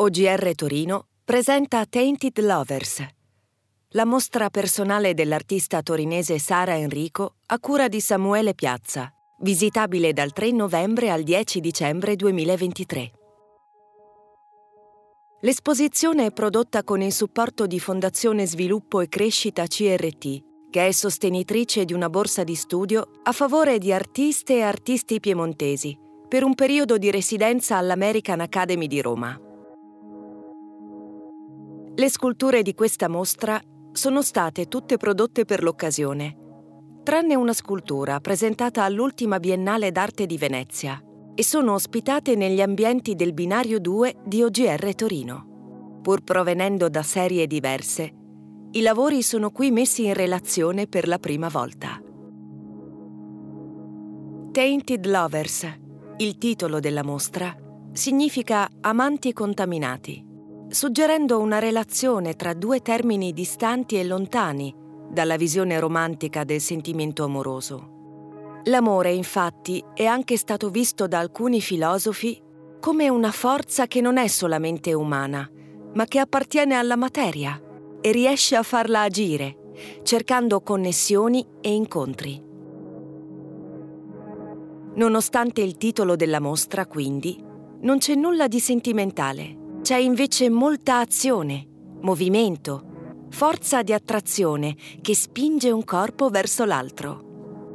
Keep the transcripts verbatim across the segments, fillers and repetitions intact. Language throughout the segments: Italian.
O G R Torino presenta Tainted Lovers, la mostra personale dell'artista torinese Sara Enrico a cura di Samuele Piazza, visitabile dal tre novembre al dieci dicembre duemilaventitré. L'esposizione è prodotta con il supporto di Fondazione Sviluppo e Crescita C R T, che è sostenitrice di una borsa di studio a favore di artiste e artisti piemontesi per un periodo di residenza all'American Academy di Roma. Le sculture di questa mostra sono state tutte prodotte per l'occasione, tranne una scultura presentata all'ultima Biennale d'Arte di Venezia, e sono ospitate negli ambienti del Binario due di O G R Torino. Pur provenendo da serie diverse, i lavori sono qui messi in relazione per la prima volta. Tainted Lovers, il titolo della mostra, significa amanti contaminati, suggerendo una relazione tra due termini distanti e lontani dalla visione romantica del sentimento amoroso. L'amore, infatti, è anche stato visto da alcuni filosofi come una forza che non è solamente umana, ma che appartiene alla materia e riesce a farla agire, cercando connessioni e incontri. Nonostante il titolo della mostra, quindi, non c'è nulla di sentimentale. C'è invece molta azione, movimento, forza di attrazione che spinge un corpo verso l'altro.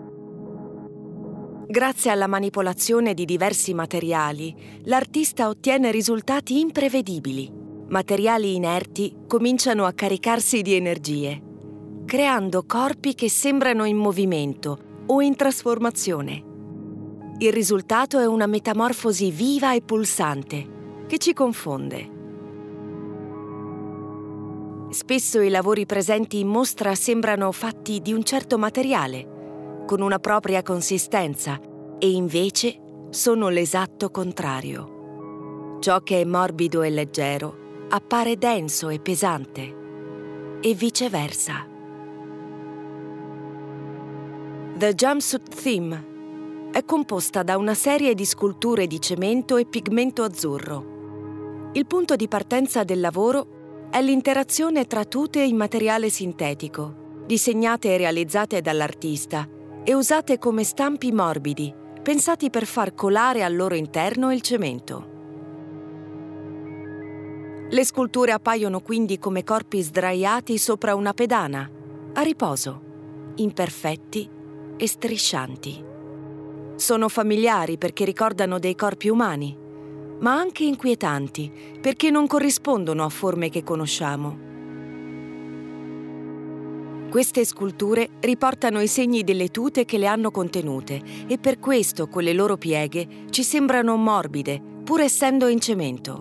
Grazie alla manipolazione di diversi materiali, l'artista ottiene risultati imprevedibili. Materiali inerti cominciano a caricarsi di energie, creando corpi che sembrano in movimento o in trasformazione. Il risultato è una metamorfosi viva e pulsante che ci confonde. Spesso i lavori presenti in mostra sembrano fatti di un certo materiale, con una propria consistenza, e invece sono l'esatto contrario. Ciò che è morbido e leggero appare denso e pesante, e viceversa. The Jumpsuit Theme è composta da una serie di sculture di cemento e pigmento azzurro. Il punto di partenza del lavoro è l'interazione tra tute in materiale sintetico, disegnate e realizzate dall'artista e usate come stampi morbidi, pensati per far colare al loro interno il cemento. Le sculture appaiono quindi come corpi sdraiati sopra una pedana, a riposo, imperfetti e striscianti. Sono familiari perché ricordano dei corpi umani, ma anche inquietanti perché non corrispondono a forme che conosciamo. Queste sculture riportano i segni delle tute che le hanno contenute e per questo, con le loro pieghe, ci sembrano morbide, pur essendo in cemento.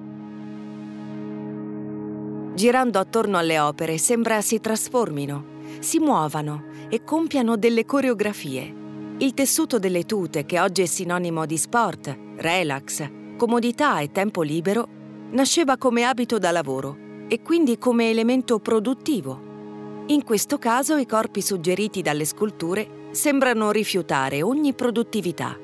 Girando attorno alle opere sembra si trasformino, si muovano e compiano delle coreografie. Il tessuto delle tute, che oggi è sinonimo di sport, relax, comodità e tempo libero, nasceva come abito da lavoro e quindi come elemento produttivo. In questo caso i corpi suggeriti dalle sculture sembrano rifiutare ogni produttività.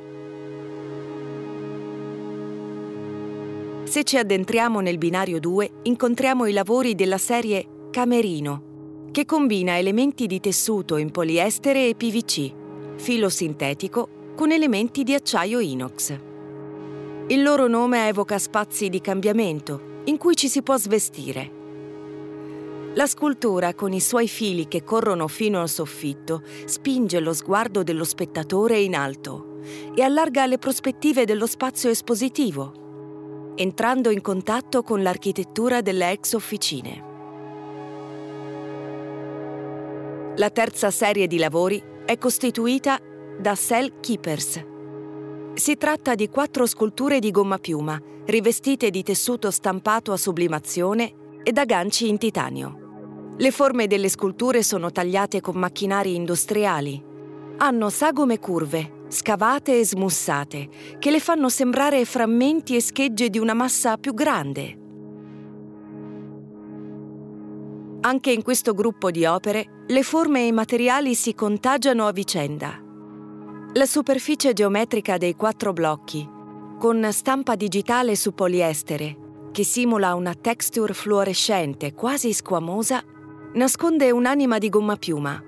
Se ci addentriamo nel Binario due, incontriamo i lavori della serie Camerino, che combina elementi di tessuto in poliestere e P V C, filo sintetico, con elementi di acciaio inox. Il loro nome evoca spazi di cambiamento, in cui ci si può svestire. La scultura, con i suoi fili che corrono fino al soffitto, spinge lo sguardo dello spettatore in alto e allarga le prospettive dello spazio espositivo, entrando in contatto con l'architettura delle ex officine. La terza serie di lavori è costituita da Cell Keepers. Si tratta di quattro sculture di gomma piuma, rivestite di tessuto stampato a sublimazione e da ganci in titanio. Le forme delle sculture sono tagliate con macchinari industriali. Hanno sagome curve, scavate e smussate, che le fanno sembrare frammenti e schegge di una massa più grande. Anche in questo gruppo di opere, le forme e i materiali si contagiano a vicenda. La superficie geometrica dei quattro blocchi, con stampa digitale su poliestere, che simula una texture fluorescente quasi squamosa, nasconde un'anima di gommapiuma.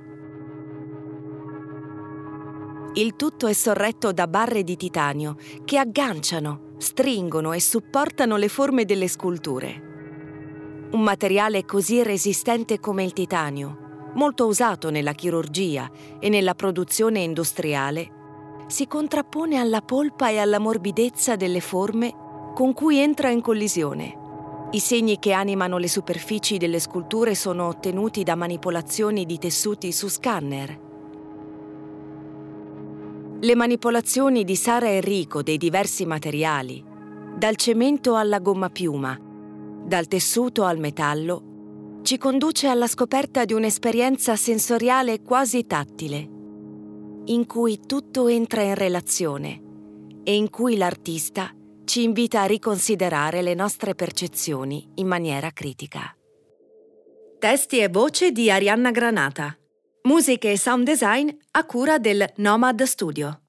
Il tutto è sorretto da barre di titanio che agganciano, stringono e supportano le forme delle sculture. Un materiale così resistente come il titanio, molto usato nella chirurgia e nella produzione industriale, si contrappone alla polpa e alla morbidezza delle forme con cui entra in collisione. I segni che animano le superfici delle sculture sono ottenuti da manipolazioni di tessuti su scanner. Le manipolazioni di Sara Enrico dei diversi materiali, dal cemento alla gommapiuma, dal tessuto al metallo, ci conduce alla scoperta di un'esperienza sensoriale quasi tattile, in cui tutto entra in relazione e in cui l'artista ci invita a riconsiderare le nostre percezioni in maniera critica. Testi e voce di Arianna Granata. Musiche e sound design a cura del Nomad Studio.